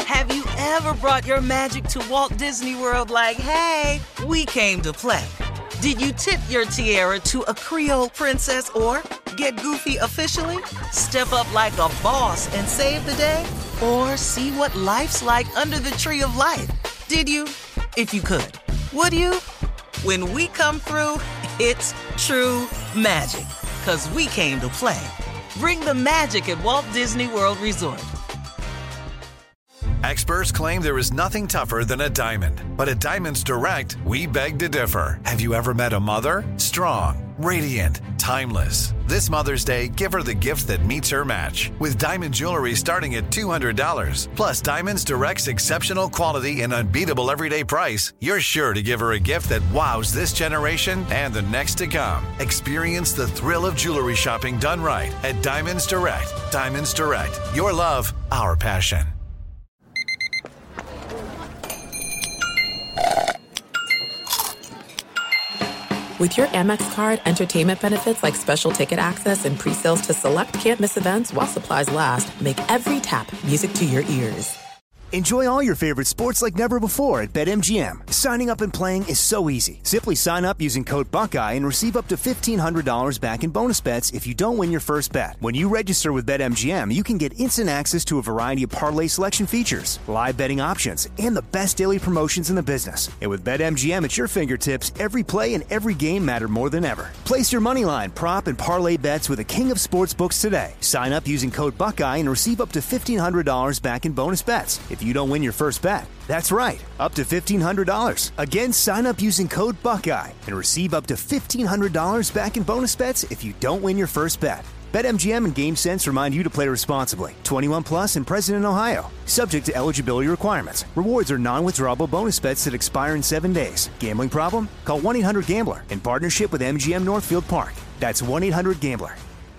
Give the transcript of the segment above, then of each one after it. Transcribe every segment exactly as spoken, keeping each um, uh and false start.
Have you ever brought your magic to Walt Disney World like, hey, we came to play? Did you tip your tiara to a Creole princess or get goofy officially? Step up like a boss and save the day? Or see what life's like under the tree of life? Did you? If you could. Would you? When we come through, it's true magic. 'Cause we came to play. Bring the magic at Walt Disney World Resort. Experts claim there is nothing tougher than a diamond. But at Diamonds Direct, we beg to differ. Have you ever met a mother? Strong, radiant, timeless. This Mother's Day, give her the gift that meets her match. With diamond jewelry starting at two hundred dollars. Plus Diamonds Direct's exceptional quality and unbeatable everyday price, you're sure to give her a gift that wows this generation and the next to come. Experience the thrill of jewelry shopping done right at Diamonds Direct. Diamonds Direct. Your love, our passion. With your Amex card, entertainment benefits like special ticket access and pre-sales to select can't-miss events while supplies last make every tap music to your ears. Enjoy all your favorite sports like never before at BetMGM. Signing up and playing is so easy. Simply sign up using code Buckeye and receive up to fifteen hundred dollars back in bonus bets if you don't win your first bet. When you register with BetMGM, you can get instant access to a variety of parlay selection features, live betting options, and the best daily promotions in the business. And with BetMGM at your fingertips, every play and every game matter more than ever. Place your moneyline, prop, and parlay bets with the king of sportsbooks today. Sign up using code Buckeye and receive up to fifteen hundred dollars back in bonus bets if you don't win your first bet. That's right, up to fifteen hundred dollars. Again, sign up using code Buckeye and receive up to fifteen hundred dollars back in bonus bets if you don't win your first bet. BetMGM and GameSense remind you to play responsibly. twenty-one plus and present in Ohio. Subject to eligibility requirements. Rewards are non-withdrawable bonus bets that expire in seven days. Gambling problem? Call one eight hundred gambler in partnership with M G M Northfield Park. That's one eight hundred gambler.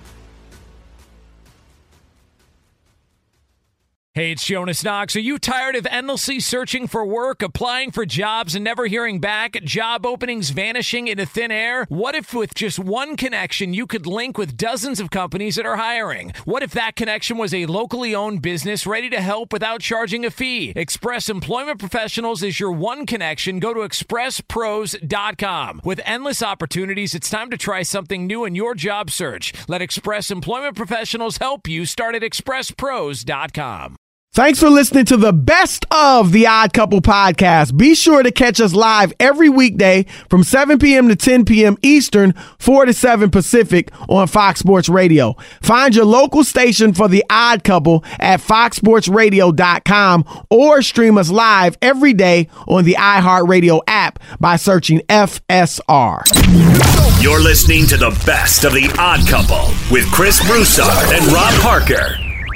Hey, it's Jonas Knox. Are you tired of endlessly searching for work, applying for jobs, and never hearing back? Job openings vanishing into thin air? What if with just one connection, you could link with dozens of companies that are hiring? What if that connection was a locally owned business ready to help without charging a fee? Express Employment Professionals is your one connection. Go to express pros dot com. With endless opportunities, it's time to try something new in your job search. Let Express Employment Professionals help you. Start at express pros dot com. Thanks for listening to the best of the Odd Couple podcast. Be sure to catch us live every weekday from seven p.m. to ten p.m. Eastern, four to seven Pacific on Fox Sports Radio. Find your local station for the Odd Couple at fox sports radio dot com or stream us live every day on the iHeartRadio app by searching F S R. You're listening to the best of the Odd Couple with Chris Broussard and Rob Parker.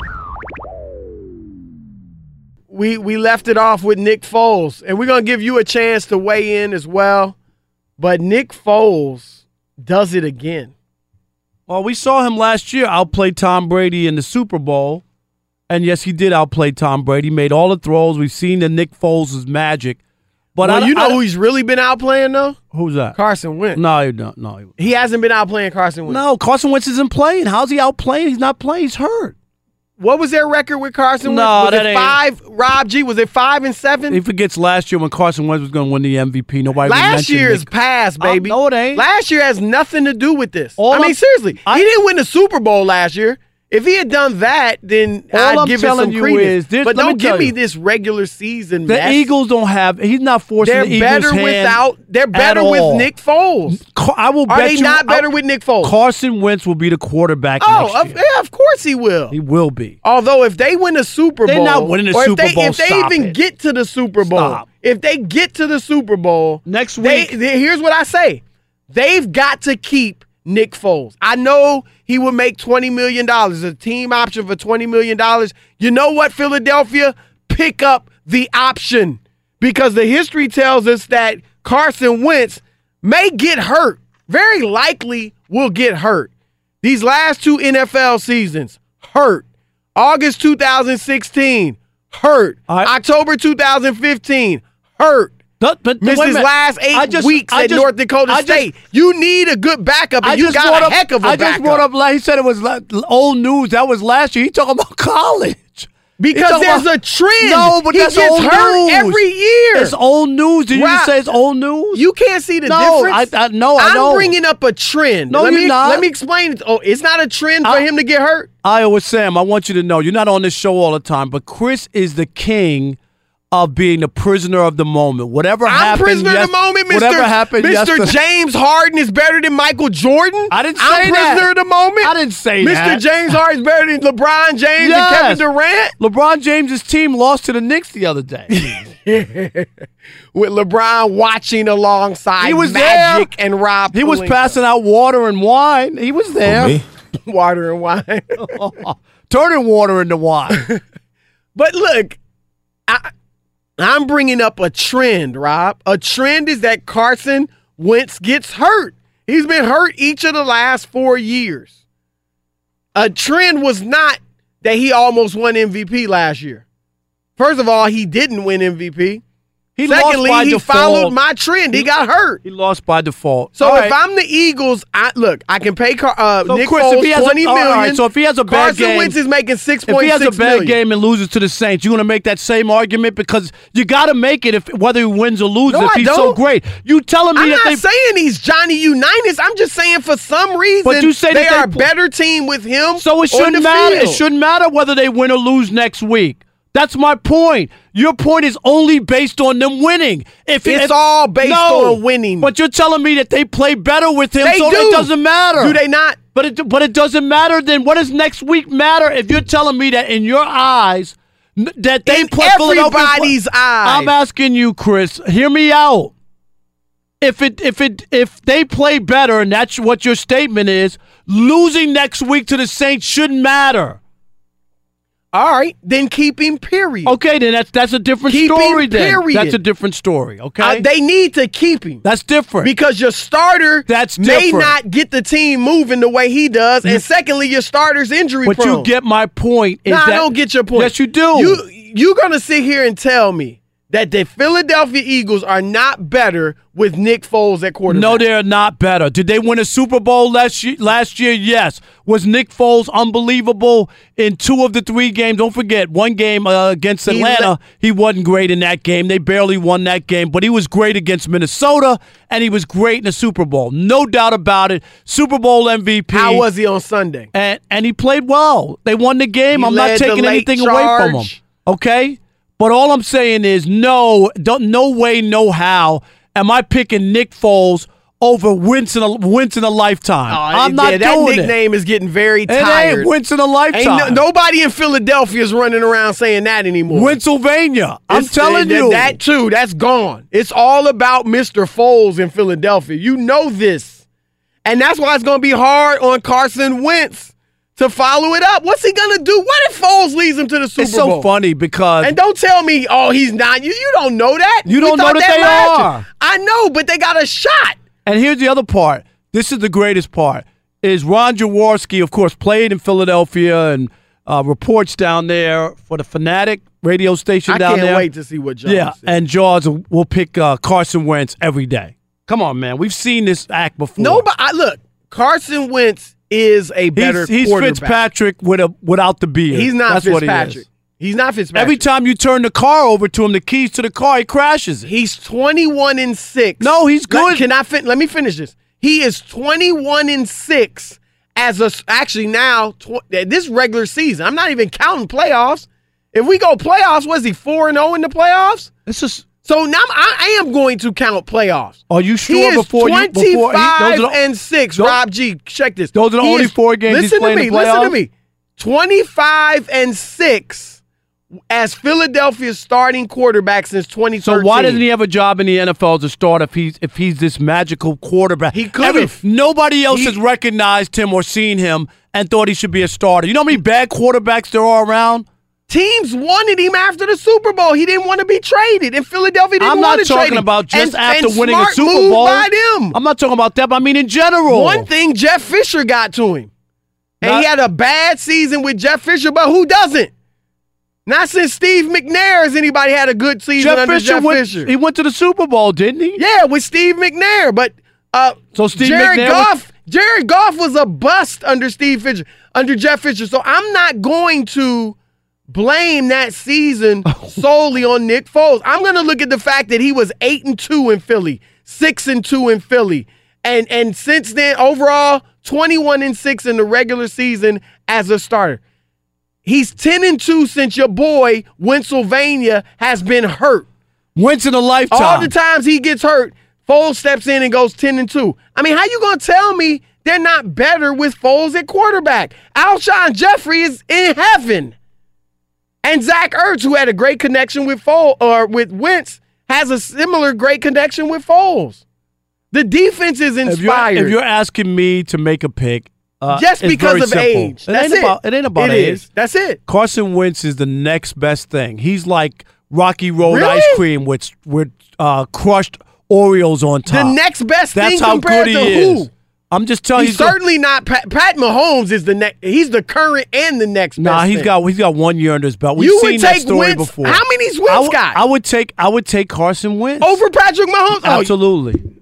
We we left it off with Nick Foles, and we're going to give you a chance to weigh in as well. But Nick Foles does it again. Well, we saw him last year outplay Tom Brady in the Super Bowl. And, yes, he did outplay Tom Brady. Made all the throws. We've seen the Nick Foles' magic. But well, I, you know I, who he's really been outplaying, though? Who's that? Carson Wentz. No, he don't. No, he, he hasn't been outplaying Carson Wentz. No, Carson Wentz isn't playing. How's he outplaying? He's not playing. He's hurt. What was their record with Carson Wentz? No, was that it ain't. five? Rob G, was it five and seven? He forgets last year when Carson Wentz was going to win the M V P. Nobody last year's Nick. past, baby. Oh, no, it ain't. Last year has nothing to do with this. All I mean, I'm, seriously, I, he didn't win the Super Bowl last year. If he had done that, then all I'd I'm give it telling some you credence. is, but don't give me you, this regular season the mess. Eagles don't have. He's not forcing they're the Eagles' better hand without. They're better with all. Nick Foles. I will Are bet they you, not better I, with Nick Foles? Carson Wentz will be the quarterback oh, next of, year. yeah, of course he will. He will be. Although if they win the Super Bowl, they're not winning the or Super if they, Bowl. If they Stop even it. get to the Super Bowl, Stop. if they get to the Super Bowl next they, week, they, here's what I say: they've got to keep Nick Foles. I know he would make twenty million dollars, a team option for twenty million dollars. You know what, Philadelphia? Pick up the option because the history tells us that Carson Wentz may get hurt, very likely will get hurt. These last two N F L seasons, hurt. August two thousand sixteen, hurt. I, October two thousand fifteen, hurt. But, but Missed his last eight just, weeks I at just, North Dakota I State. Just, you need a good backup, and I you just got a up, heck of a I backup. just brought up, he said it was old news. That was last year. He talking about college. Because there's about, a trend. No, but he that's gets old hurt news. every year. It's old news. Did you Rob, just say it's old news? You can't see the no, difference. I, I, no, I I'm know. bringing up a trend. No, let you're me, not. Let me explain it. Oh, it's not a trend for I, him to get hurt. Iowa Sam, I want you to know, you're not on this show all the time, but Chris is the king of being the prisoner of the moment. Whatever I'm happened, prisoner yes, of the moment, Mister Whatever happened, Mister yesterday. James Harden is better than Michael Jordan. I didn't say I'm that. prisoner of the moment. I didn't say Mister that. Mister James Harden is better than LeBron James yes. and Kevin Durant. LeBron James' team lost to the Knicks the other day. With LeBron watching alongside he was Magic there. and Rob. He Pelinka. was passing out water and wine. He was there. Me? Water and wine. Turning water into wine. But look, I, I'm bringing up a trend, Rob. A trend is that Carson Wentz gets hurt. He's been hurt each of the last four years. A trend was not that he almost won M V P last year. First of all, he didn't win M V P. He Secondly, lost by he default. followed my trend. He got hurt. He lost by default. So all if right. I'm the Eagles, I look, I can pay Car- uh, so Nick Chris, Foles if he has twenty a, all million. right, so if he has a bad Carson game, Wentz is making six if point he has six a bad million. game and loses to the Saints, you're going to make that same argument because you got to make it if whether he wins or loses. No, if I he's don't. so great, you telling me I'm that not they saying he's Johnny Unitas. I'm just saying for some reason But you say they that they are a pl- better team with him. So it on shouldn't the matter. field. It shouldn't matter whether they win or lose next week. That's my point. Your point is only based on them winning. If It's if, all based no, on winning. But you're telling me that they play better with him, They so do. it doesn't matter. Do they not? But it but it doesn't matter. Then what does next week matter if you're telling me that in your eyes n- that they In play everybody's eyes. I'm asking you, Chris. Hear me out. If it if it if they play better, and that's what your statement is, losing next week to the Saints shouldn't matter. All right, then keep him, period. Okay, then that's that's a different Keep him, story. Then period. that's a different story. Okay, Uh, they need to keep him. that's different. Because your starter That's may different. not get the team moving the way he does, and secondly, your starter's injury but prone. you get my point. Is Nah, that, I don't get your point. Yes, you do. You you're gonna sit here and tell me that the Philadelphia Eagles are not better with Nick Foles at quarterback. No, they're not better. Did they win a Super Bowl last year? Last year, yes. Was Nick Foles unbelievable in two of the three games? Don't forget, one game uh, against He Atlanta, le- he wasn't great in that game. They barely won that game, but he was great against Minnesota, and he was great in the Super Bowl. No doubt about it. Super Bowl M V P. How was he on Sunday? And and he played well. They won the game. He I'm not led the taking late anything away from him. charge. Okay? But all I'm saying is no, don't, no way, no how am I picking Nick Foles over Wentz in a, Wentz in a lifetime. Oh, I'm not yeah, that doing it. nickname is getting very It tired. ain't Wentz in a Ain't lifetime. no, nobody in Philadelphia is running around saying that anymore. Pennsylvania. I'm It's- telling that, you. That too, that's gone. It's all about Mister Foles in Philadelphia. You know this. And that's why it's going to be hard on Carson Wentz to follow it up. What's he going to do? What if Foles leads him to the Super it's so Bowl? funny because And don't tell me, oh, he's not. You you don't know that. You We don't know thought that they last are. year. I know, but they got a shot. And here's the other part. This is the greatest part. Is Ron Jaworski, of course, played in Philadelphia and uh, reports down there for the Fanatic radio station I down can't there. wait to see what John Yeah, says. and Jaws will pick uh, Carson Wentz every day. Come on, man. We've seen this act before. Nobody, I, look, Carson Wentz is a better he's, he's quarterback. Fitzpatrick with a without the beard. He's not That's what he Fitzpatrick. is. He's not Fitzpatrick. Every time you turn the car over to him, the keys to the car, he crashes it. He's twenty-one and six. No, he's good. Let, can I fin- let me finish this? He is twenty-one and six as a actually now tw- this regular season. I'm not even counting playoffs. If we go playoffs, was he four and zero in the playoffs? It's just. So now I, I am going to count playoffs. Are you He sure is before you before he, twenty-five those are the, and six. those- Rob G, check this. those are the He only is- four games he's listen played to in me. the Listen to playoffs? me. twenty-five and six as Philadelphia's starting quarterback since twenty thirteen. So why doesn't he have a job in the N F L as a start if he's if he's this magical quarterback? He could've. Every- Nobody else He- has recognized him or seen him and thought he should be a starter. You know how many bad quarterbacks there are around? Teams wanted him after the Super Bowl. He didn't want to be traded, and Philadelphia didn't I'm want not to trade talking him. about just and, after and winning a smart Super move Bowl. by them. I'm not talking about that, but I mean in general. One thing, Jeff Fisher got to him. And Not- he had a bad season with Jeff Fisher, but who doesn't? Not since Steve McNair has anybody had a good season Jeff under Fisher Jeff went, Fisher. he went to the Super Bowl, didn't he? Yeah, with Steve McNair. But uh, So Steve Jared McNair Goff, was- Jared Goff was a bust under Steve Fisher, under Jeff Fisher. So I'm not going to blame that season solely on Nick Foles. I'm going to look at the fact that he was eight and two in Philly, six and two in Philly, and and since then overall twenty-one and six in the regular season as a starter. He's ten and two since your boy Pennsylvania has been hurt. Once in a lifetime. All the times he gets hurt, Foles steps in and goes ten and two. I mean, how you going to tell me they're not better with Foles at quarterback? Alshon Jeffrey is in heaven. And Zach Ertz, who had a great connection with Foles, or with Wentz, has a similar great connection with Foles. The defense is inspired. If you're, if you're asking me to make a pick, uh, just because of simple. age. It That's ain't it. about it ain't about it age. Is. That's it. Carson Wentz is the next best thing. He's like Rocky Road Really? ice cream with with uh, crushed Oreos on top. The next best That's thing how compared good to he who? is. I'm just telling He's you. certainly not Pat, Pat Mahomes is the next. He's the current and the next. Nah, best he's thing. got he's got one year under his belt. We've You seen would that take story Wentz. before. How many's Wentz I w- got? I would take I would take Carson Wentz Over Patrick Mahomes? Oh, Absolutely.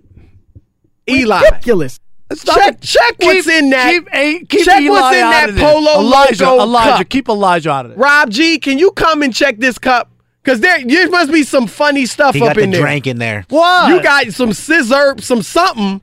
Eli. Ridiculous. It's not Check, a- check what's keep- in that. Keep, a, keep check Eli what's in out that of this. Polo Elijah, Loco Elijah, cup. keep Elijah out of it. Rob G, can you come and check this cup? Because there, there must be some funny stuff He up got the in there. drink in there. What? You got some scissor, some something.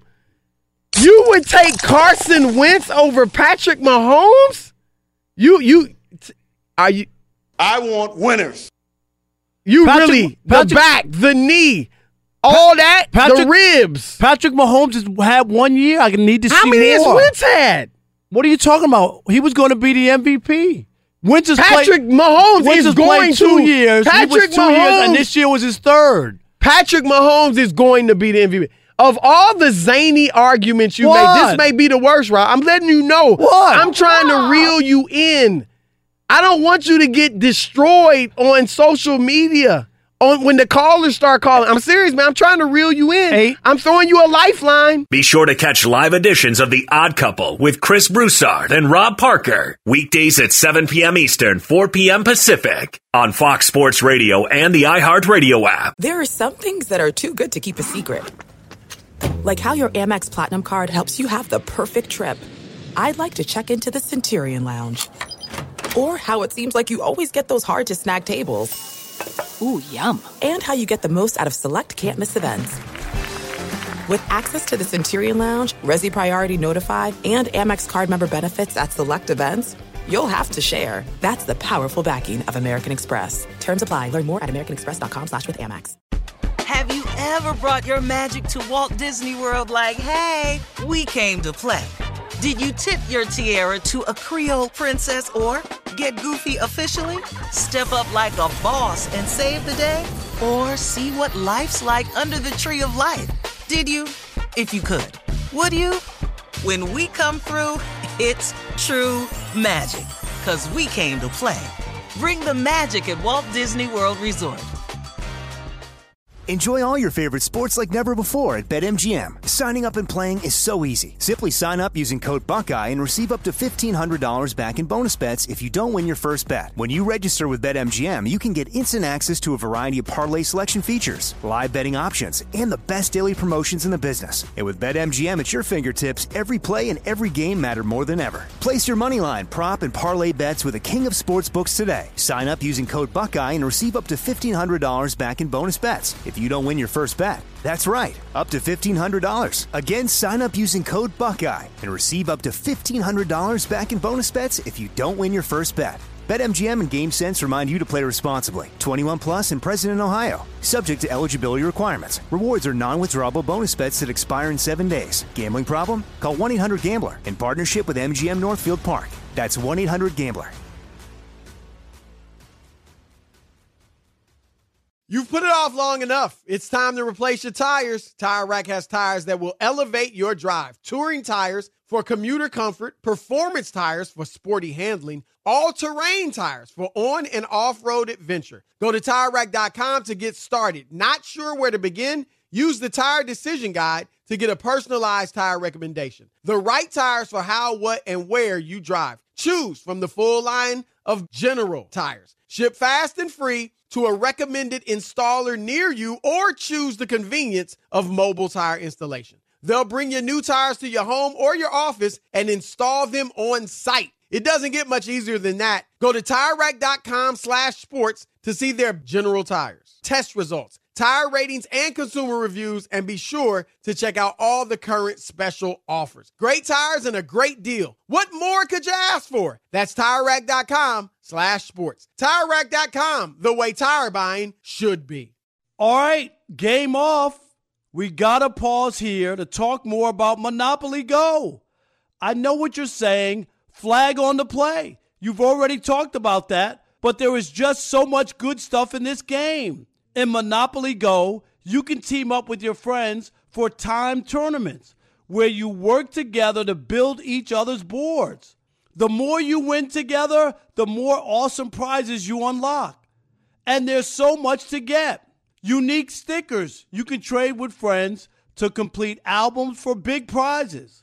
You would take Carson Wentz over Patrick Mahomes? You, you, t- are you? I want winners. You Patrick- really Patrick- the back, the knee, all that, Patrick- the ribs. Patrick Mahomes has had one year. I need to How see many has more. Wentz had? What are you talking about? He was going to be the M V P. Wentz is Patrick played, Mahomes Wentz is has going played two to years. Patrick he was two Mahomes. years, and this year was his third. Patrick Mahomes is going to be the M V P. Of all the zany arguments you What? made, this may be the worst, Rob. I'm letting you know. What? I'm trying to reel you in. I don't want you to get destroyed on social media on when the callers start calling. I'm serious, man. I'm trying to reel you in. Eight. I'm throwing you a lifeline. Be sure to catch live editions of The Odd Couple with Chris Broussard and Rob Parker. Weekdays at seven p.m. Eastern, four p.m. Pacific on Fox Sports Radio and the iHeartRadio app. There are some things that are too good to keep a secret. Like how your Amex Platinum card helps you have the perfect trip. I'd like to check into the Centurion Lounge. Or how it seems like you always get those hard-to-snag tables. Ooh, yum. And how you get the most out of select can't-miss events. With access to the Centurion Lounge, Resi Priority Notified, and Amex card member benefits at select events, you'll have to share. That's the powerful backing of American Express. Terms apply. Learn more at americanexpress.com slash with Amex. Have you ever brought your magic to Walt Disney World like, hey, we came to play? Did you tip your tiara to a Creole princess or get goofy officially? Step up like a boss and save the day? Or see what life's like under the tree of life? Did you? If you could. Would you? When we come through, it's true magic. 'Cause we came to play. Bring the magic at Walt Disney World Resort. Enjoy all your favorite sports like never before at BetMGM. Signing up and playing is so easy. Simply sign up using code Buckeye and receive up to fifteen hundred dollars back in bonus bets if you don't win your first bet. When you register with BetMGM, you can get instant access to a variety of parlay selection features, live betting options, and the best daily promotions in the business. And with BetMGM at your fingertips, every play and every game matter more than ever. Place your moneyline, prop, and parlay bets with the king of sportsbooks today. Sign up using code Buckeye and receive up to fifteen hundred dollars back in bonus bets if you don't win your first bet. That's right, up to fifteen hundred dollars. Again, sign up using code Buckeye and receive up to fifteen hundred dollars back in bonus bets if you don't win your first bet. BetMGM and GameSense remind you to play responsibly. twenty-one plus and present in Ohio. Subject to eligibility requirements. Rewards are non-withdrawable bonus bets that expire in seven days. Gambling problem? Call one eight hundred gambler in partnership with M G M Northfield Park. That's one eight hundred gambler. You've put it off long enough. It's time to replace your tires. Tire Rack has tires that will elevate your drive. Touring tires for commuter comfort, performance tires for sporty handling, all-terrain tires for on- and off-road adventure. Go to Tire Rack dot com to get started. Not sure where to begin? Use the Tire Decision Guide to get a personalized tire recommendation. The right tires for how, what, and where you drive. Choose from the full line of General tires. Ship fast and free to a recommended installer near you, or choose the convenience of mobile tire installation. They'll bring your new tires to your home or your office and install them on site. It doesn't get much easier than that. Go to TireRack.com slash sports to see their general tires, test results, tire ratings, and consumer reviews, and be sure to check out all the current special offers. Great tires and a great deal. What more could you ask for? That's TireRack.com slash sports. Tire Rack dot com, the way tire buying should be. All right, game off. We got to pause here to talk more about Monopoly Go. I know what you're saying. Flag on the play. You've already talked about that, but there is just so much good stuff in this game. In Monopoly Go, you can team up with your friends for timed tournaments where you work together to build each other's boards. The more you win together, the more awesome prizes you unlock. And there's so much to get. Unique stickers you can trade with friends to complete albums for big prizes.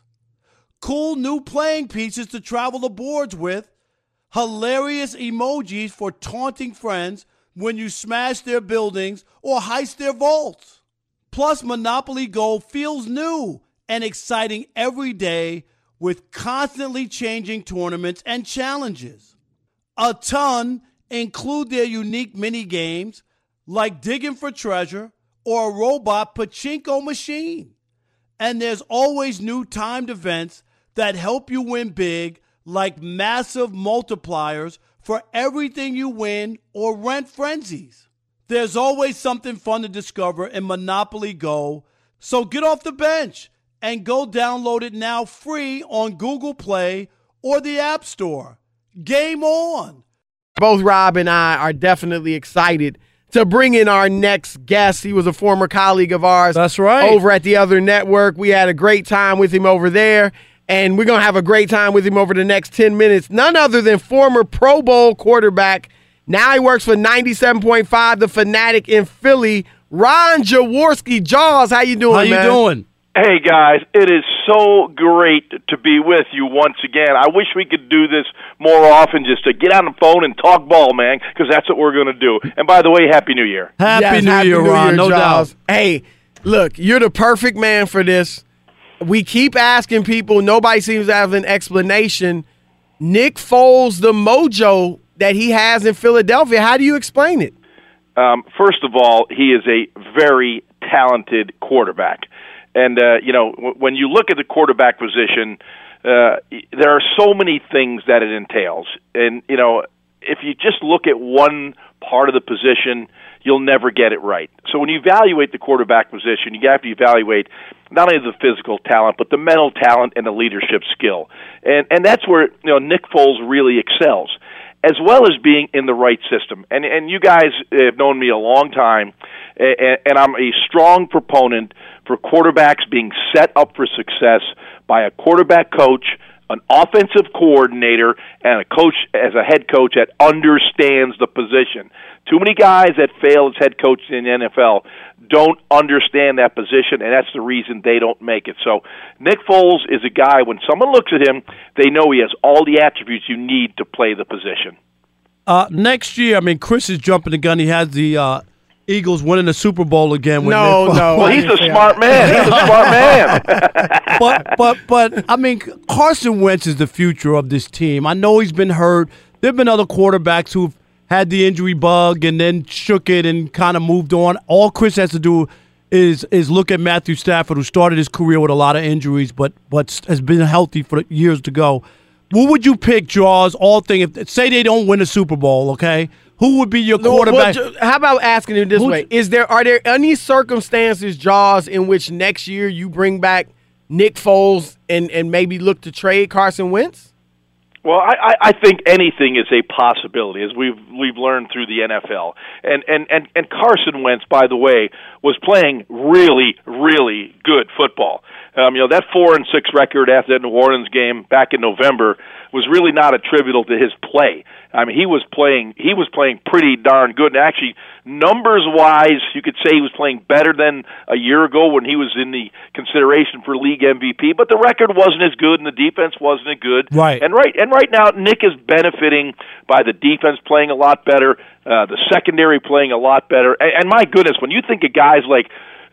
Cool new playing pieces to travel the boards with. Hilarious emojis for taunting friends when you smash their buildings or heist their vaults. Plus, Monopoly Go feels new and exciting every day with constantly changing tournaments and challenges. A ton include their unique mini games like digging for treasure or a robot pachinko machine. And there's always new timed events that help you win big, like massive multipliers for everything you win or rent frenzies. There's always something fun to discover in Monopoly Go, so get off the bench and go download it now free on Google Play or the App Store. Game on! Both Rob and I are definitely excited to bring in our next guest. He was a former colleague of ours. That's right. Over at the other network. We had a great time with him over there, and we're going to have a great time with him over the next ten minutes. None other than former Pro Bowl quarterback. Now he works for ninety-seven point five, The Fanatic in Philly. Ron Jaworski. Jaws, how you doing, How you man? doing? Hey, guys, it is so great to be with you once again. I wish we could do this more often, just to get on the phone and talk ball, man, because that's what we're going to do. And by the way, Happy New Year. Happy Yes, New Happy Year, New Ron, Year, no Jaws. doubt. Hey, look, you're the perfect man for this. We keep asking people. Nobody seems to have an explanation. Nick Foles, the mojo that he has in Philadelphia, how do you explain it? Um, first of all, he is a very talented quarterback. And, uh, you know, w- when you look at the quarterback position, uh, there are so many things that it entails. And, you know, if you just look at one part of the position, you'll never get it right. So when you evaluate the quarterback position, you have to evaluate not only the physical talent, but the mental talent and the leadership skill. And and that's where, you know, Nick Foles really excels, as well as being in the right system. And and you guys have known me a long time, and, and I'm a strong proponent for quarterbacks being set up for success by a quarterback coach, an offensive coordinator, and a coach as a head coach that understands the position. Too many guys that fail as head coaches in the N F L don't understand that position, and that's the reason they don't make it. So Nick Foles is a guy, when someone looks at him, they know he has all the attributes you need to play the position. Uh, next year, I mean, Chris is jumping the gun. He has the uh, Eagles winning the Super Bowl again. With No, Nick Foles. no. Well, he's a smart man. He's a smart man. but but but I mean, Carson Wentz is the future of this team. I know he's been hurt. There have been other quarterbacks who've had the injury bug and then shook it and kind of moved on. All Chris has to do is is look at Matthew Stafford, who started his career with a lot of injuries, but but has been healthy for years to go. Who would you pick, Jaws? All thing if say they don't win a Super Bowl, okay? Who would be your quarterback? Well, how about asking it this Who's- way? Is there are there any circumstances, Jaws, in which next year you bring back Nick Foles and, and maybe look to trade Carson Wentz? Well, I, I think anything is a possibility, as we've we've learned through the N F L. And, and, and, and Carson Wentz, by the way, was playing really, really good football. Um, you know, that four and six record after that New Orleans game back in November was really not attributable to his play. I mean, he was playing he was playing pretty darn good. And actually, numbers wise, you could say he was playing better than a year ago when he was in the consideration for league M V P. But the record wasn't as good, and the defense wasn't as good. Right. And right and right now, Nick is benefiting by the defense playing a lot better, uh, the secondary playing a lot better. And, and my goodness, when you think of guys like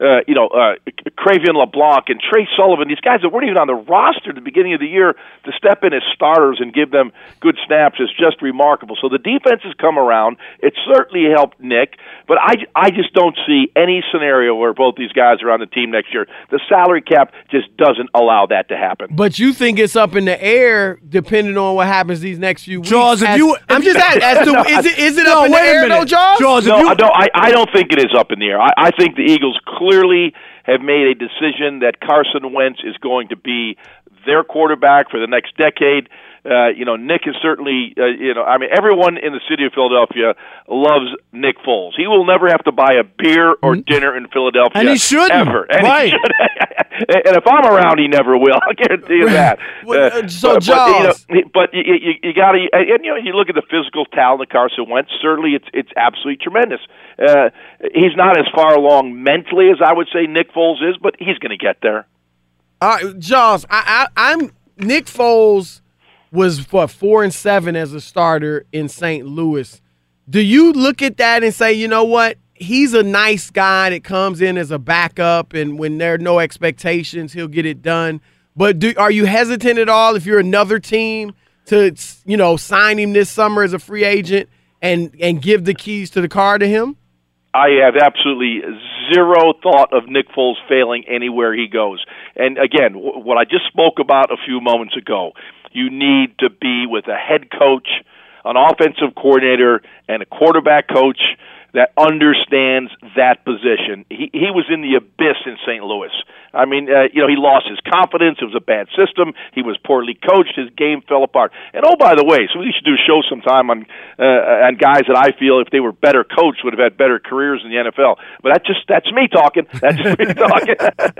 uh, you know, uh, Cravion LeBlanc and Trey Sullivan, these guys that weren't even on the roster at the beginning of the year, to step in as starters and give them good snaps is just remarkable. So the defense has come around. It certainly helped Nick, but I, I just don't see any scenario where both these guys are on the team next year. The salary cap just doesn't allow that to happen. But you think it's up in the air depending on what happens these next few weeks? Jaws, if as, you, I'm just asking, as to, is it, is it no, up in the wait a air, minute. though, Jaws? Jaws, no, if you, I don't, I, I don't think it is up in the air. I, I think the Eagles clearly have made a decision that Carson Wentz is going to be their quarterback for the next decade. Uh, you know, Nick is certainly, uh, you know, I mean, everyone in the city of Philadelphia loves Nick Foles. He will never have to buy a beer or dinner in Philadelphia. And he shouldn't. Ever. And right. he should. And if I'm around, he never will. I guarantee you that. Well, uh, so, but, Jaws. But, you know, but you, you, you got to, and you know, you look at the physical talent of Carson Wentz. Certainly, it's it's absolutely tremendous. Uh, he's not as far along mentally as I would say Nick Foles is, but he's going to get there. All right, Jaws, I, I, I'm Nick Foles was what four and seven as a starter in Saint Louis. Do you look at that and say, you know what? He's a nice guy that comes in as a backup, and when there are no expectations, he'll get it done. But do, are you hesitant at all if you're another team to, you know, sign him this summer as a free agent and and give the keys to the car to him? I have absolutely zero thought of Nick Foles failing anywhere he goes. And again, what I just spoke about a few moments ago, you need to be with a head coach, an offensive coordinator, and a quarterback coach that understands that position. He he was in the abyss in Saint Louis. I mean, uh, you know, he lost his confidence. It was a bad system. He was poorly coached. His game fell apart. And oh, by the way, so we should do a show sometime on uh, on guys that I feel if they were better coached would have had better careers in the N F L. But that just that's me talking. That's just me talking.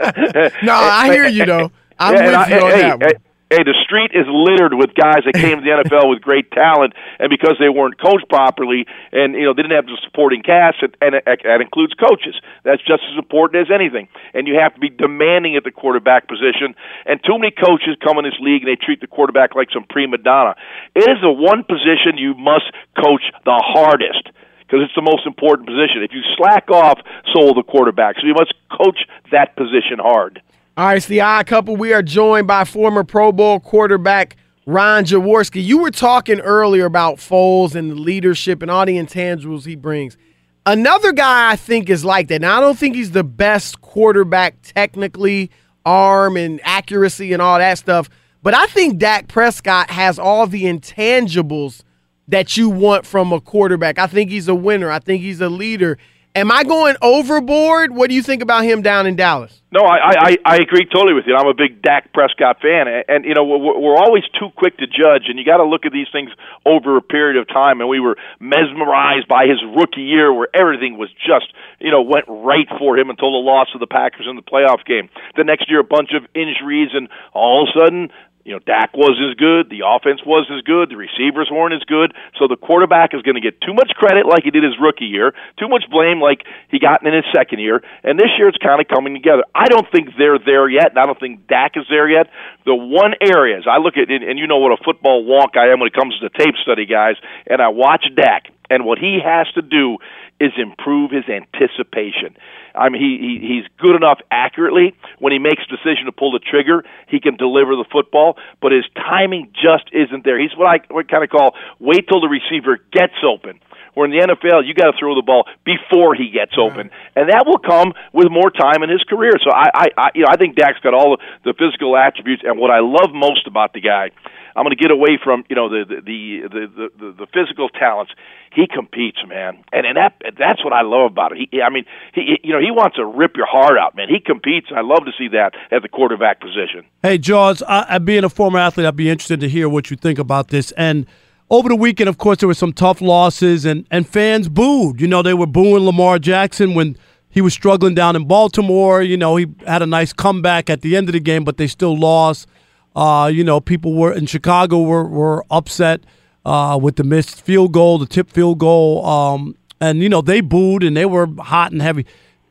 No, I hear you though. I'm yeah, with I, you on hey, that one. Hey, Hey, the street is littered with guys that came to the N F L with great talent, and because they weren't coached properly, and you know they didn't have the supporting cast, and, and that includes coaches. That's just as important as anything. And you have to be demanding at the quarterback position. And too many coaches come in this league and they treat the quarterback like some prima donna. It is the one position you must coach the hardest, because it's the most important position. If you slack off, so will the quarterback. So you must coach that position hard. All right, it's the Odd Couple. We are joined by former Pro Bowl quarterback Ron Jaworski. You were talking earlier about Foles and the leadership and all the intangibles he brings. Another guy I think is like that. Now, I don't think he's the best quarterback technically, arm and accuracy and all that stuff, but I think Dak Prescott has all the intangibles that you want from a quarterback. I think he's a winner. I think he's a leader. Am I going overboard? What do you think about him down in Dallas? No, I, I, I agree totally with you. I'm a big Dak Prescott fan, and, and you know we're, we're always too quick to judge, and you got to look at these things over a period of time. And we were mesmerized by his rookie year, where everything was just you know went right for him until the loss of the Packers in the playoff game. The next year, a bunch of injuries, and all of a sudden, you know, Dak was as good, the offense was as good, the receivers weren't as good, so the quarterback is going to get too much credit like he did his rookie year, too much blame like he got in his second year, and this year it's kind of coming together. I don't think they're there yet, and I don't think Dak is there yet. The one area, as I look at it, and you know what a football wonk I am when it comes to tape study, guys, and I watch Dak, and what he has to do is improve his anticipation. I mean, he, he he's good enough accurately. When he makes a decision to pull the trigger, he can deliver the football, but his timing just isn't there. He's what I what kind of call wait till the receiver gets open. Where in the N F L, you got to throw the ball before he gets open, and that will come with more time in his career. So I, I, I you know, I think Dak's got all the physical attributes, and what I love most about the guy, I'm going to get away from you know the the the the, the, the physical talents. He competes, man, and and that that's what I love about it. He, I mean, he you know he wants to rip your heart out, man. He competes. And I love to see that at the quarterback position. Hey, Jaws, I, I, being a former athlete, I'd be interested to hear what you think about this. And over the weekend, of course, there were some tough losses, and, and fans booed. You know, they were booing Lamar Jackson when he was struggling down in Baltimore. You know, he had a nice comeback at the end of the game, but they still lost. Uh, you know, people were in Chicago were, were upset uh, with the missed field goal, the tip field goal. Um, and, you know, they booed, and they were hot and heavy.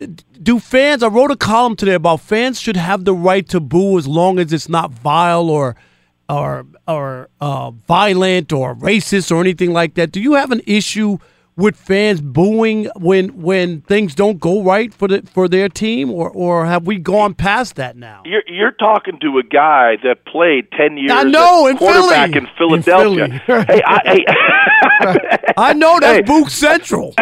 Do fans – I wrote a column today about fans should have the right to boo as long as it's not vile or – or or uh, violent or racist or anything like that. Do you have an issue with fans booing when when things don't go right for the for their team, or, or have we gone past that now? You're you're talking to a guy that played ten years I know, at in quarterback Philly. in Philadelphia. In Philly. hey, I, hey, I know that's hey, Book Central.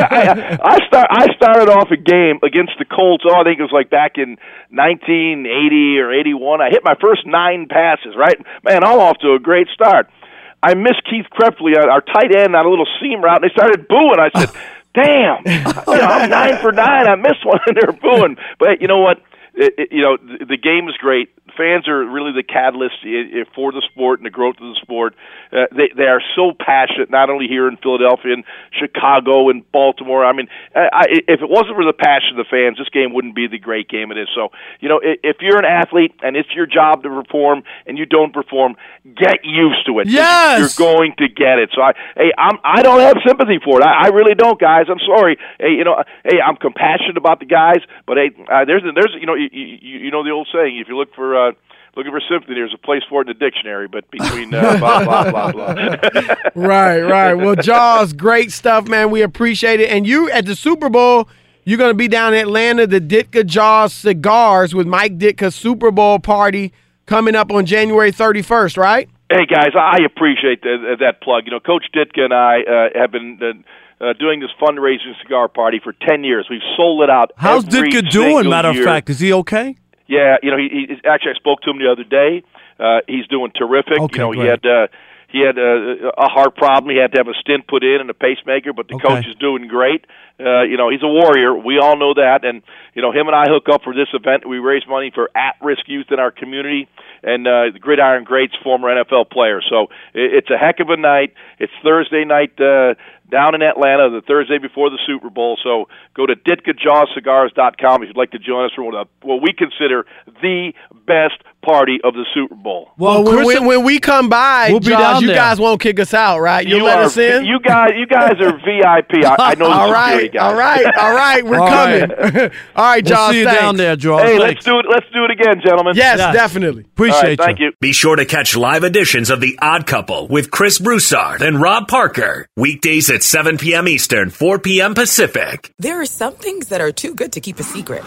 I, I start I started off a game against the Colts. Oh, I think it was like back in nineteen eighty or eighty-one. I hit my first nine passes. Right, man, I'm off to a great start. I missed Keith Krepley, our tight end, on a little seam route, and they started booing. I said, damn, you know, I'm nine for nine. I missed one, and they're booing. But you know what? It, it, you know, the, the game is great. Fans are really the catalyst I- I for the sport and the growth of the sport. Uh, they they are so passionate, not only here in Philadelphia and Chicago and Baltimore. I mean, I, if it wasn't for the passion of the fans, this game wouldn't be the great game it is. So, you know, if you're an athlete and it's your job to perform and you don't perform, get used to it. Yes, you're going to get it. So, I, hey, I'm I don't have sympathy for it. I, I really don't, guys. I'm sorry. Hey, you know, hey, I'm compassionate about the guys, but hey, uh, there's there's you know you, you, you know the old saying, if you look for uh, looking for sympathy, there's a place for it in the dictionary, but between uh, blah, blah, blah, blah. Right, right. Well, Jaws, great stuff, man. We appreciate it. And you, at the Super Bowl, you're going to be down in Atlanta, the Ditka Jaws Cigars with Mike Ditka's Super Bowl party coming up on January thirty-first, right? Hey, guys, I appreciate the, that plug. You know, Coach Ditka and I uh, have been uh, uh, doing this fundraising cigar party for ten years. We've sold it out How's every Ditka doing, matter of year. fact? Is he okay? Yeah, you know, he, he actually I spoke to him the other day. Uh, he's doing terrific. Okay, you know, great. he had uh, he had a, a heart problem. He had to have a stent put in and a pacemaker, but the Okay. coach is doing great. Uh, you know, he's a warrior. We all know that. And you know, him and I hook up for this event. We raise money for at-risk youth in our community, and uh, the Gridiron Greats, former N F L player. So it, it's a heck of a night. It's Thursday night. Uh, down in Atlanta, the Thursday before the Super Bowl. So go to Ditka Jaws Cigars dot com if you'd like to join us for what, what we consider the best party of the Super Bowl. Well, when, Chris, when, when we come by, we'll be Jaws, down you there. guys won't kick us out, right? You'll you let are, us in? You guys, you guys are V I P. I, I know the all security right, guys. all right, all right. We're All coming. all right, we'll Jaws, see you thanks. down there, Jaws. Hey, Thanks. let's do it. Let's do it again, gentlemen. Yes, Yes. definitely. Appreciate All right, thank you. Be sure to catch live editions of The Odd Couple with Chris Broussard and Rob Parker. Weekdays at seven p.m. Eastern, four p.m. Pacific. There are some things that are too good to keep a secret.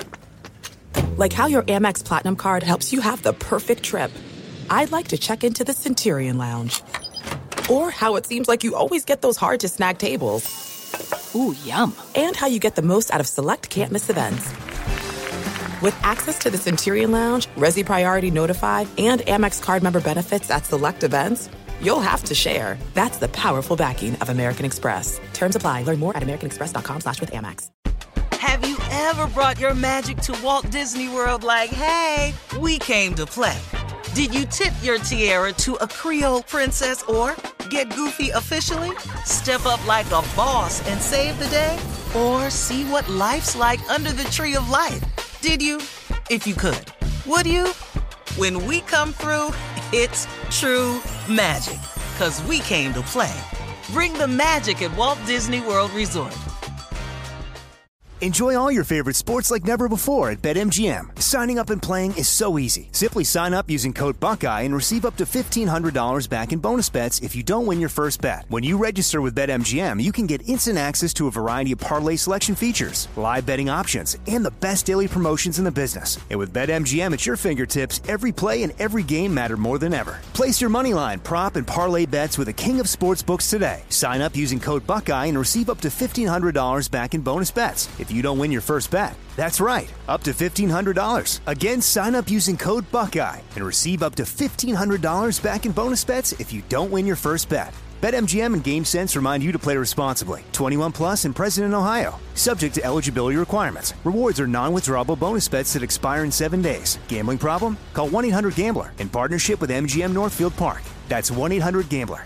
Like how your Amex Platinum card helps you have the perfect trip. I'd like to check into the Centurion Lounge. Or how it seems like you always get those hard-to-snag tables. Ooh, yum. And how you get the most out of select can't-miss events. With access to the Centurion Lounge, Resi Priority Notify, and Amex card member benefits at select events, you'll have to share. That's the powerful backing of American Express. Terms apply. Learn more at americanexpress.com slash with Amex. Have you ever brought your magic to Walt Disney World like, hey, we came to play? Did you tip your tiara to a Creole princess or get goofy officially? Step up like a boss and save the day? Or see what life's like under the tree of life? Did you? If you could. Would you? When we come through, it's true magic. 'Cause we came to play. Bring the magic at Walt Disney World Resort. Enjoy all your favorite sports like never before at BetMGM. Signing up and playing is so easy. Simply sign up using code Buckeye and receive up to fifteen hundred dollars back in bonus bets if you don't win your first bet. When you register with BetMGM, you can get instant access to a variety of parlay selection features, live betting options, and the best daily promotions in the business. And with BetMGM at your fingertips, every play and every game matter more than ever. Place your moneyline, prop, and parlay bets with the king of sportsbooks today. Sign up using code Buckeye and receive up to fifteen hundred dollars back in bonus bets if you don't win your first bet. That's right, up to fifteen hundred dollars. Again, sign up using code Buckeye and receive up to fifteen hundred dollars back in bonus bets if you don't win your first bet. BetMGM and GameSense remind you to play responsibly. twenty-one plus and present in Ohio. Subject to eligibility requirements. Rewards are non-withdrawable bonus bets that expire in seven days. Gambling problem? Call one eight hundred gambler in partnership with M G M Northfield Park. That's one eight hundred gambler.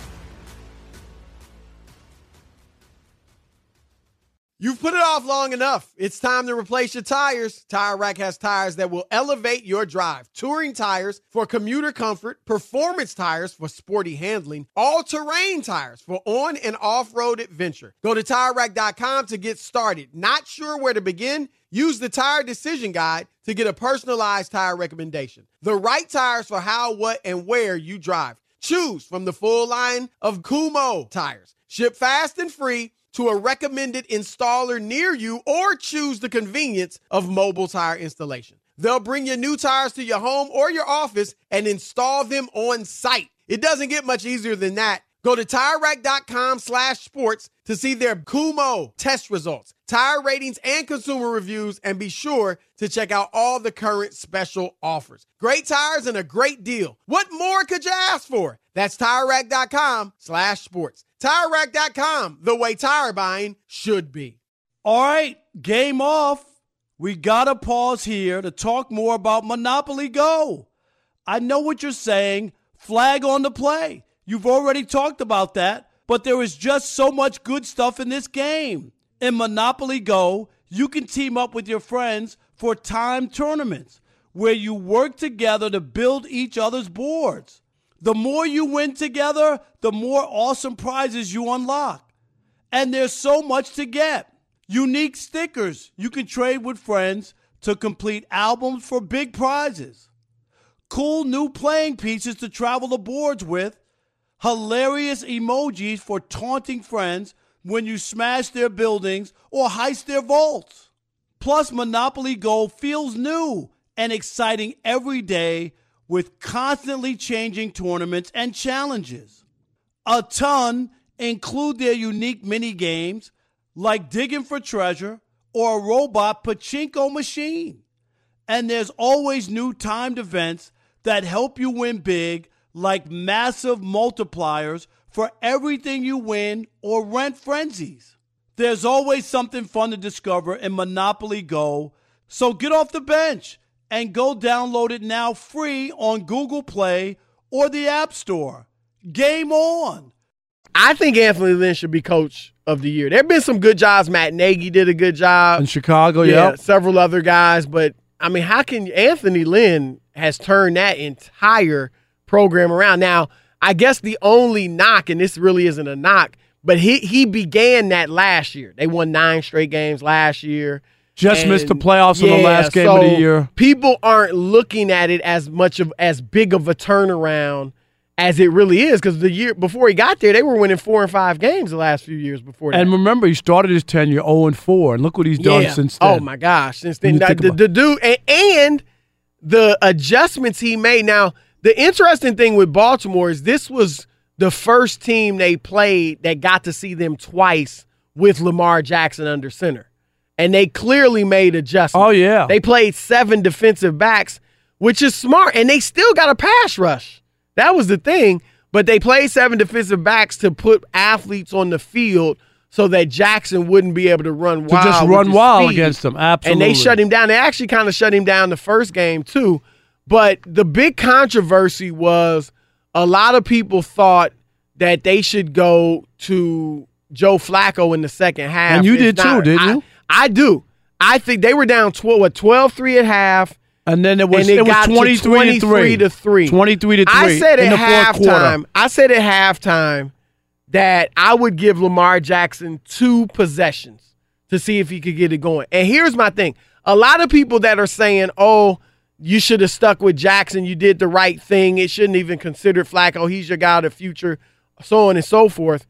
You've put it off long enough. It's time to replace your tires. Tire Rack has tires that will elevate your drive. Touring tires for commuter comfort, performance tires for sporty handling, all-terrain tires for on- and off-road adventure. Go to Tire Rack dot com to get started. Not sure where to begin? Use the Tire Decision Guide to get a personalized tire recommendation. The right tires for how, what, and where you drive. Choose from the full line of Kumho tires. Ship fast and free to a recommended installer near you or choose the convenience of mobile tire installation. They'll bring your new tires to your home or your office and install them on site. It doesn't get much easier than that. Go to TireRack.com slash sports to see their Kumo test results, tire ratings, and consumer reviews, and be sure to check out all the current special offers. Great tires and a great deal. What more could you ask for? That's TireRack.com slash sports. Tire Rack dot com, the way tire buying should be. All right, game off. We got to pause here to talk more about Monopoly Go. I know what you're saying. Flag on the play. You've already talked about that, but there is just so much good stuff in this game. In Monopoly Go, you can team up with your friends for timed tournaments where you work together to build each other's boards. The more you win together, the more awesome prizes you unlock. And there's so much to get. Unique stickers you can trade with friends to complete albums for big prizes. Cool new playing pieces to travel the boards with. Hilarious emojis for taunting friends when you smash their buildings or heist their vaults. Plus, Monopoly Go feels new and exciting every day with constantly changing tournaments and challenges. A ton include their unique mini games like digging for treasure or a robot pachinko machine. And there's always new timed events that help you win big, like massive multipliers for everything you win or rent frenzies. There's always something fun to discover in Monopoly Go, so get off the bench and go download it now free on Google Play or the App Store. Game on! I think Anthony Lynn should be coach of the year. There have been some good jobs. Matt Nagy did a good job. In Chicago, yeah. Yep. Several other guys. But, I mean, how can Anthony Lynn has turned that entire program around. Now, I guess the only knock, and this really isn't a knock, but he, he began that last year. They won nine straight games last year. Just and, missed the playoffs yeah, in the last game so of the year. People aren't looking at it as much of as big of a turnaround as it really is, because the year before he got there, they were winning four and five games the last few years before that. And remember, he started his tenure oh and four, and look what he's done yeah. since then. Oh, my gosh. Since then, the, the, the dude, and, and the adjustments he made. Now, the interesting thing with Baltimore is this was the first team they played that got to see them twice with Lamar Jackson under center. And they clearly made adjustments. Oh, yeah. They played seven defensive backs, which is smart, and they still got a pass rush. That was the thing. But they played seven defensive backs to put athletes on the field so that Jackson wouldn't be able to run wild. To just run wild against them, absolutely. And they shut him down. They actually kind of shut him down the first game, too. But the big controversy was a lot of people thought that they should go to Joe Flacco in the second half. And you it's did not, too, didn't I, you? I do. I think they were down twelve, what, twelve three at half. And then it was, and it, it was got twenty-three to twenty-three to three. twenty-three to three. I said in at the fourth halftime. quarter. I said at halftime that I would give Lamar Jackson two possessions to see if he could get it going. And here's my thing. A lot of people that are saying, oh, you should have stuck with Jackson. You did the right thing. It shouldn't even consider Flacco. He's your guy of the future, so on and so forth.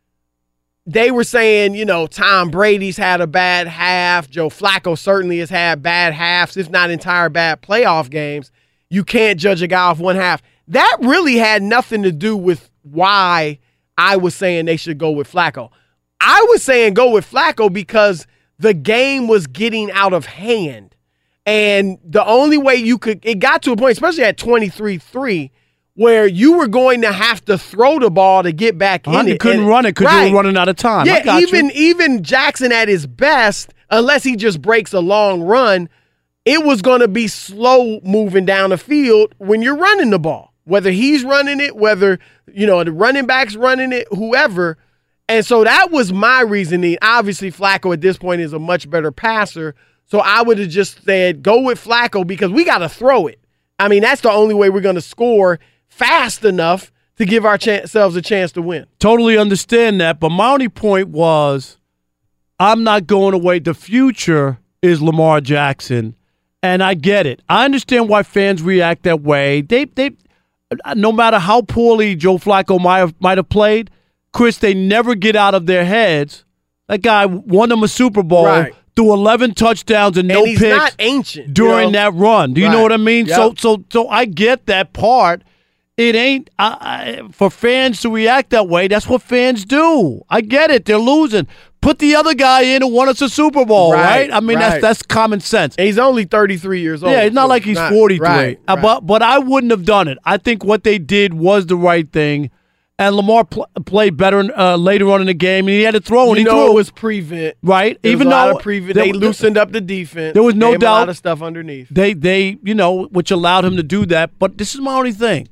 They were saying, you know, Tom Brady's had a bad half. Joe Flacco certainly has had bad halves, if not entire bad playoff games. You can't judge a guy off one half. That really had nothing to do with why I was saying they should go with Flacco. I was saying go with Flacco because the game was getting out of hand. And the only way you could, it got to a point, especially at twenty-three three, where you were going to have to throw the ball to get back in You it. couldn't and, run it because right. you were running out of time. Yeah, I got even, you. even Jackson at his best, unless he just breaks a long run, it was going to be slow moving down the field when you're running the ball. Whether he's running it, whether, you know, the running back's running it, whoever. And so that was my reasoning. Obviously, Flacco at this point is a much better passer. So I would have just said, go with Flacco because we got to throw it. I mean, that's the only way we're going to score fast enough to give ourselves a chance to win. Totally understand that. But my only point was I'm not going away. The future is Lamar Jackson. And I get it. I understand why fans react that way. They, they, no matter how poorly Joe Flacco might have, might have played, Chris, they never get out of their heads That guy won them a Super Bowl, Right. threw eleven touchdowns and no and he's picks not ancient during you know? that run. Do you know Right. what I mean? Yep. So, so, so I get that part. It ain't uh, I, for fans to react that way. That's what fans do. I get it. They're losing. Put the other guy in who won us a Super Bowl, right? Right, I mean, right. that's that's common sense. And he's only thirty-three years old. Yeah, it's not so like he's not- forty-three. Right, Uh, right. But but I wouldn't have done it. I think what they did was the right thing. And Lamar pl- played better uh, later on in the game, and he had to throw, and you he know threw. it was prevent. Right? There Even was a lot though of prevent, there they was- loosened up the defense. there was no gave him a doubt- lot of stuff underneath. They, they, you know, which allowed him to do that. But this is my only thing.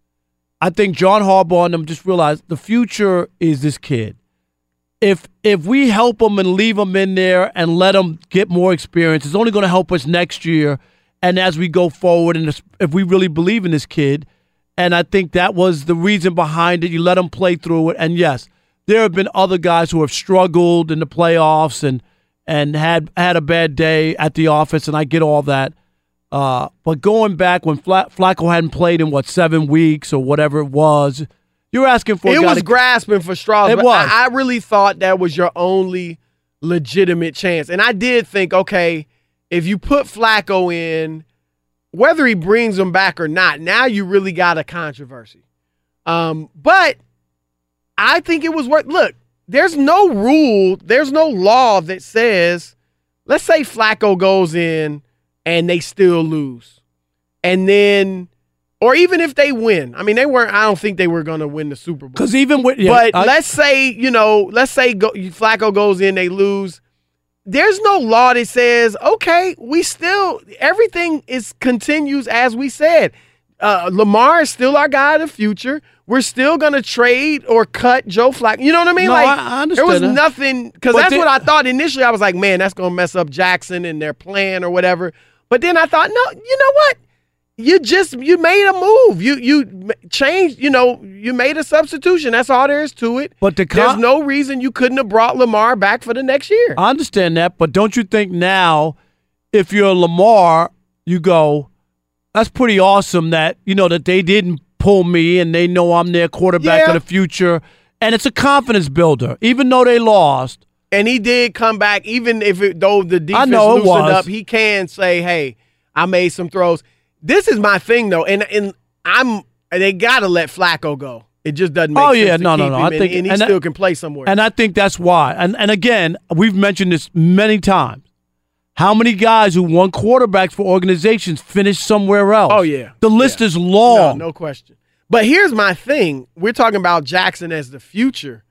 I think John Harbaugh and them just realized the future is this kid. If if we help him and leave him in there and let him get more experience, it's only going to help us next year and as we go forward. And if we really believe in this kid, and I think that was the reason behind it. You let him play through it, and yes, there have been other guys who have struggled in the playoffs and and had had a bad day at the office, and I get all that. Uh, but going back when Fla- Flacco hadn't played in what seven weeks or whatever it was, you're asking for. It a guy was to- grasping for straws. It but was. I, I really thought that was your only legitimate chance, and I did think, okay, if you put Flacco in, whether he brings him back or not, now you really got a controversy. Um, but I think it was worth. Look, there's no rule, there's no law that says, let's say Flacco goes in and they still lose, and then, or even if they win. I mean, they weren't. I don't think they were going to win the Super Bowl. Because even with, yeah, but I- let's say, you know, let's say go, Flacco goes in, they lose. There's no law that says, okay, we still, everything is continues as we said. Uh, Lamar is still our guy of the future. We're still going to trade or cut Joe Flacco. You know what I mean? No, like, I- I understand there was that. nothing, because But that's the- what I thought initially. I was like, man, that's going to mess up Jackson and their plan or whatever. But then I thought, no, you know what? You just, you made a move. You you changed, you know, you made a substitution. That's all there is to it. But the There's con- no reason you couldn't have brought Lamar back for the next year. I understand that, but don't you think now, if you're Lamar, you go, that's pretty awesome that, you know, that they didn't pull me and they know I'm their quarterback Yeah. of the future. And it's a confidence builder, even though they lost. And he did come back, even if it, though the defense I know it loosened was. up, he can say, hey, I made some throws. This is my thing, though, and and I'm they got to let Flacco go. It just doesn't make Oh, sense yeah, to no, no, keep no. him, I and, think- and he and that- still can play somewhere. And I think that's why. And and again, we've mentioned this many times. How many guys who won quarterbacks for organizations finished somewhere else? Oh, yeah. The list Yeah. is long. No, no question. But here's my thing. We're talking about Jackson as the future.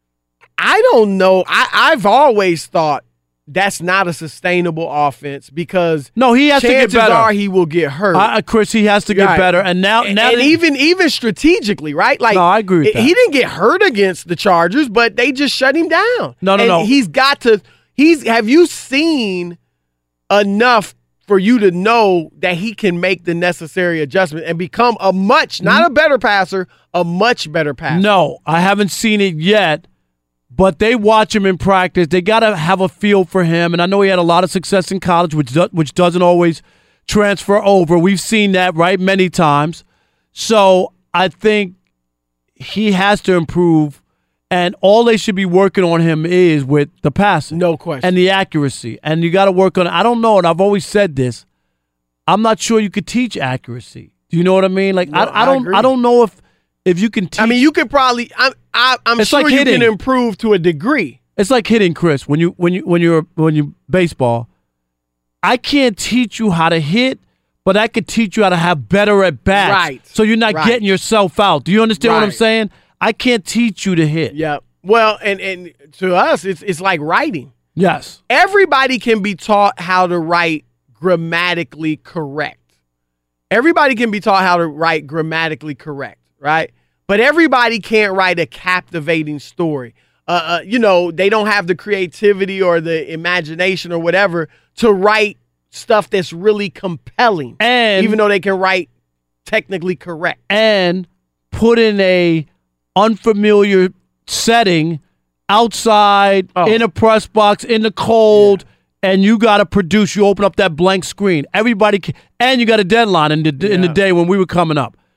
I don't know. I, I've always thought that's not a sustainable offense because No, he has to get chances better. are he will get hurt. I, I- Chris, he has to get Right. better. And now, and, now and that- even even strategically, right? Like, No, I agree with he- that. He didn't get hurt against the Chargers, but they just shut him down. No, no, and no. He's got to. He's. Have you seen enough for you to know that he can make the necessary adjustment and become a much, not a better passer, a much better passer? No, I haven't seen it yet, but they watch him in practice. They got to have a feel for him, and I know he had a lot of success in college, which do, which doesn't always transfer over. We've seen that, right, many times. So I think he has to improve, and all they should be working on him is with the passing. No question. And the accuracy. And you got to work on it. I don't know, and I've always said this. I'm not sure you could teach accuracy. Do you know what I mean? Like No, I, I I don't agree. I don't know if if you can teach. I mean, you could probably. I'm. I, I'm It's sure like you hitting. can improve to a degree. It's like hitting, Chris. When you when you when you're when you baseball, I can't teach you how to hit, but I could teach you how to have better at bats. Right. So you're not Right. getting yourself out. Do you understand what I'm Right. saying? I can't teach you to hit. Yeah. Well, and and to us, it's it's like writing. Yes. Everybody can be taught how to write grammatically correct. Everybody can be taught how to write grammatically correct, right? But everybody can't write a captivating story. Uh, uh, you know, they don't have the creativity or the imagination or whatever to write stuff that's really compelling, And even though they can write technically correct. and put in a unfamiliar setting outside Oh. in a press box in the cold. And you got to produce. You open up that blank screen. Everybody, can, and you got a deadline in the in the Yeah. day when we were coming up.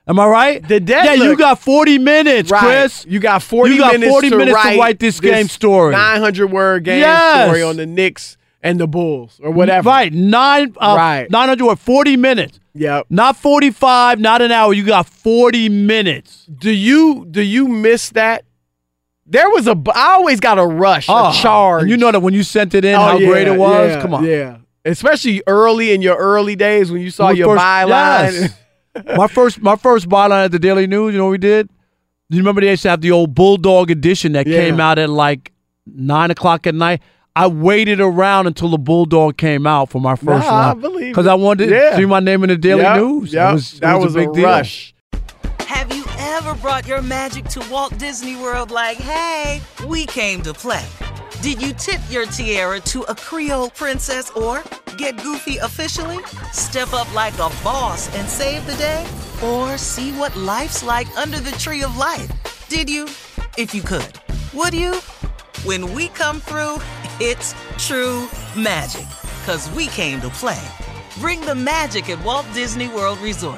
Am I right? The dead yeah, look, you got forty minutes, right. Chris. You got forty you got minutes, forty to, minutes write to write this, this game story. nine hundred word game yes. story on the Knicks and the Bulls or whatever. Right. Nine, uh, right. nine hundred word, forty minutes. Yep. Not forty-five, not an hour. You got forty minutes. Do you do you miss that? There was a – I always got a rush, oh, a charge. And you know that when you sent it in, oh, how yeah, great it was? Yeah, Come on. Yeah. Especially early in your early days when you saw when your first, byline. Yes. my first my first byline at the Daily News, you know what we did? You remember they used to have the old Bulldog edition that yeah. came out at like nine o'clock at night? I waited around until the Bulldog came out for my first nah, line. I believe Because I wanted yeah. to see my name in the Daily yep, News. Yep. It was, it that was, was a big a deal. rush. Have you ever brought your magic to Walt Disney World like, hey, we came to play? Did you tip your tiara to a Creole princess or get goofy officially? Step up like a boss and save the day? Or see what life's like under the tree of life? Did you? If you could. Would you? When we come through, it's true magic. 'Cause we came to play. Bring the magic at Walt Disney World Resort.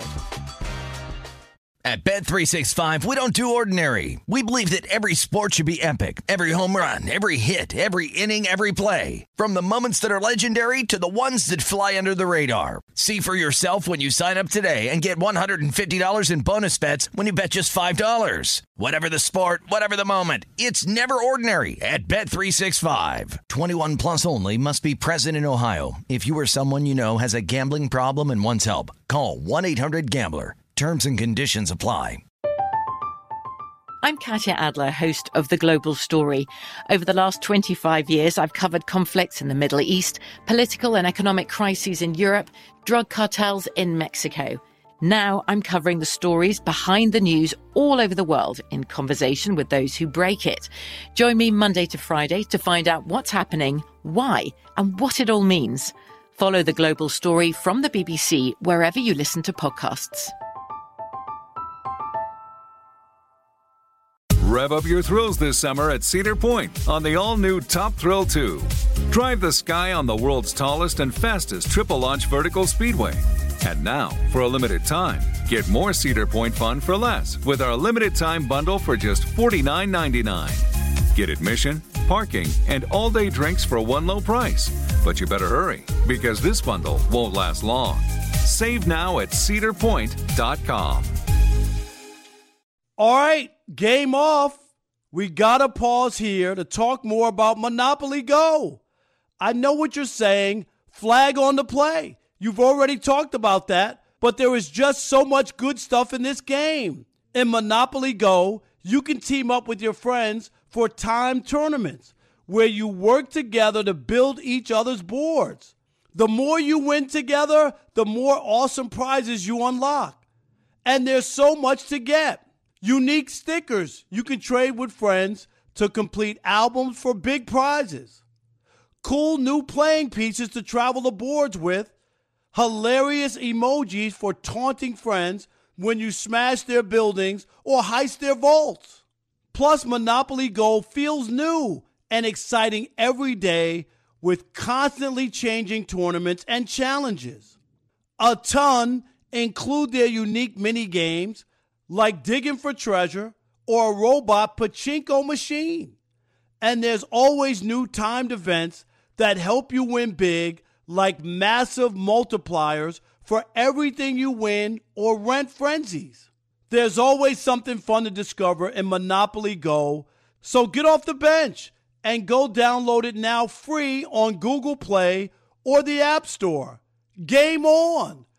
At Bet three sixty-five, we don't do ordinary. We believe that every sport should be epic. Every home run, every hit, every inning, every play. From the moments that are legendary to the ones that fly under the radar. See for yourself when you sign up today and get one hundred fifty dollars in bonus bets when you bet just five dollars. Whatever the sport, whatever the moment, it's never ordinary at Bet three sixty-five. twenty-one plus only. Must be present in Ohio. If you or someone you know has a gambling problem and wants help, call one eight hundred gambler. Terms and conditions apply. I'm Katya Adler, host of The Global Story. Over the last twenty-five years, I've covered conflicts in the Middle East, political and economic crises in Europe, drug cartels in Mexico. Now I'm covering the stories behind the news all over the world in conversation with those who break it. Join me Monday to Friday to find out what's happening, why, and what it all means. Follow The Global Story from the B B C wherever you listen to podcasts. Rev up your thrills this summer at Cedar Point on the all-new Top Thrill two. Drive the sky on the world's tallest and fastest triple-launch vertical speedway. And now, for a limited time, get more Cedar Point fun for less with our limited-time bundle for just forty-nine ninety-nine. Get admission, parking, and all-day drinks for one low price. But you better hurry, because this bundle won't last long. Save now at cedar point dot com. All right, game off. We got to pause here to talk more about Monopoly Go. I know what you're saying. Flag on the play. You've already talked about that, but there is just so much good stuff in this game. In Monopoly Go, you can team up with your friends for timed tournaments where you work together to build each other's boards. The more you win together, the more awesome prizes you unlock. And there's so much to get. Unique stickers you can trade with friends to complete albums for big prizes. Cool new playing pieces to travel the boards with. Hilarious emojis for taunting friends when you smash their buildings or heist their vaults. Plus, Monopoly Go feels new and exciting every day with constantly changing tournaments and challenges. A ton include their unique mini games like digging for treasure or a robot pachinko machine. And there's always new timed events that help you win big, like massive multipliers for everything you win or rent frenzies. There's always something fun to discover in Monopoly Go, so get off the bench and go download it now free on Google Play or the App Store. Game on!